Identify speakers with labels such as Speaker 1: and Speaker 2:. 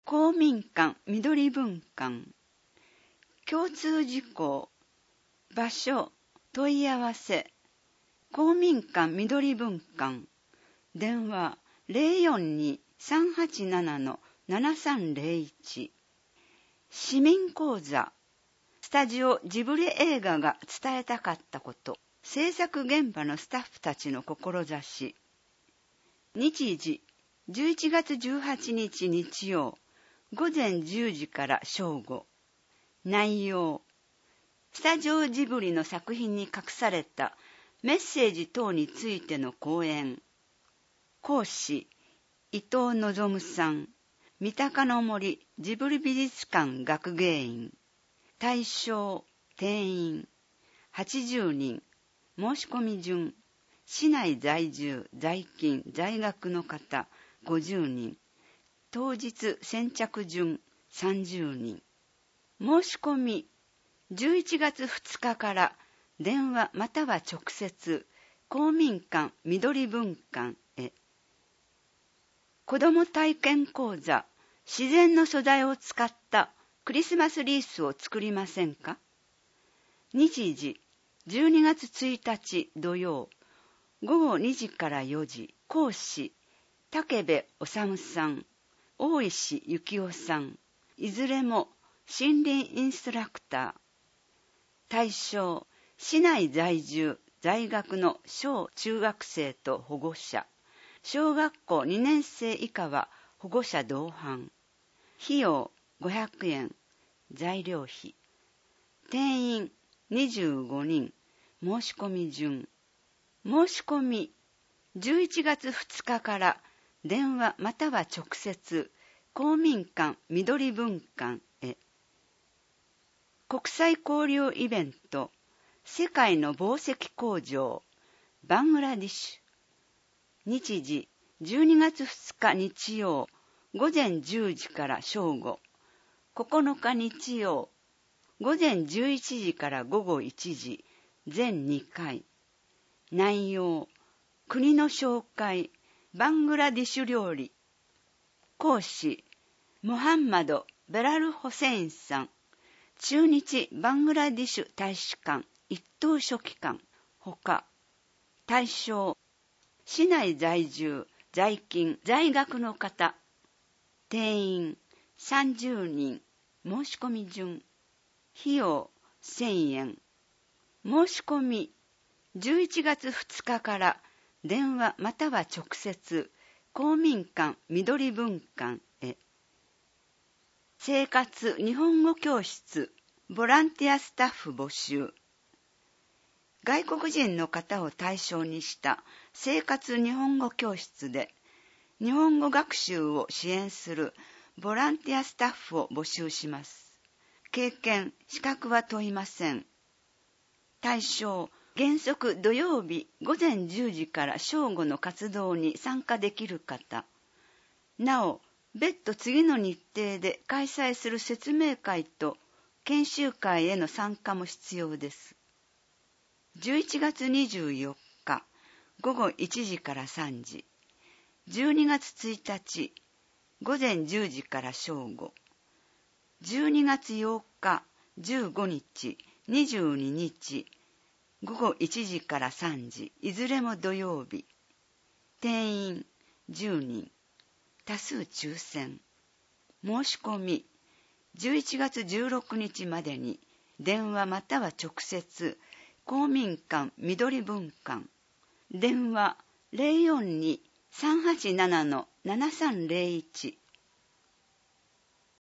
Speaker 1: 公民館緑文館。共通事項。場所問い合わせ。公民館緑文館。電話 042-387-7301。市民講座。スタジオジブリ映画が伝えたかったこと。制作現場のスタッフたちの志。日時11月18日日曜午前10時から正午。内容。スタジオジブリの作品に隠されたメッセージ等についての講演。講師、伊藤望さん。三鷹の森ジブリ美術館学芸員。対象、定員、80人。申し込み順。市内在住、在勤、在学の方、50人。当日先着順、30人。申し込み。11月2日から電話または直接公民館緑文館へ。子ども体験講座。自然の素材を使ったクリスマスリースを作りませんか。日時12月1日土曜午後2時から4時。講師武部治さん、大石幸夫さん。いずれも森林インストラクター。対象、市内在住、在学の小中学生と保護者。小学校2年生以下は保護者同伴。費用500円。材料費。定員25人。申し込み順。申し込み。11月2日から電話または直接公民館緑文館へ。国際交流イベント。世界の宝石工場バングラディッシュ。日時12月2日日曜午前10時から正午。9日日曜午前11時から午後1時。全2回。内容。国の紹介。バングラディッシュ料理。講師。モハンマド・ベラル・ホセインさん。駐日バングラディッシュ大使館一等書記官。ほか。対象。市内在住、在勤、在学の方。定員30人。申し込み順。費用1000円。申し込み。11月2日から電話または直接公民館緑文館へ。生活日本語教室ボランティアスタッフ募集。外国人の方を対象にした生活日本語教室で日本語学習を支援するボランティアスタッフを募集します。経験、資格は問いません。対象、原則土曜日午前10時から正午の活動に参加できる方。なお、別途次の日程で開催する説明会と研修会への参加も必要です。11月24日午後1時から3時。12月1日午前10時から正午。12月8日、15日、22日、午後1時から3時、いずれも土曜日。定員10人。多数抽選。申し込み。11月16日までに電話または直接公民館緑文館。電話 042-387-7301。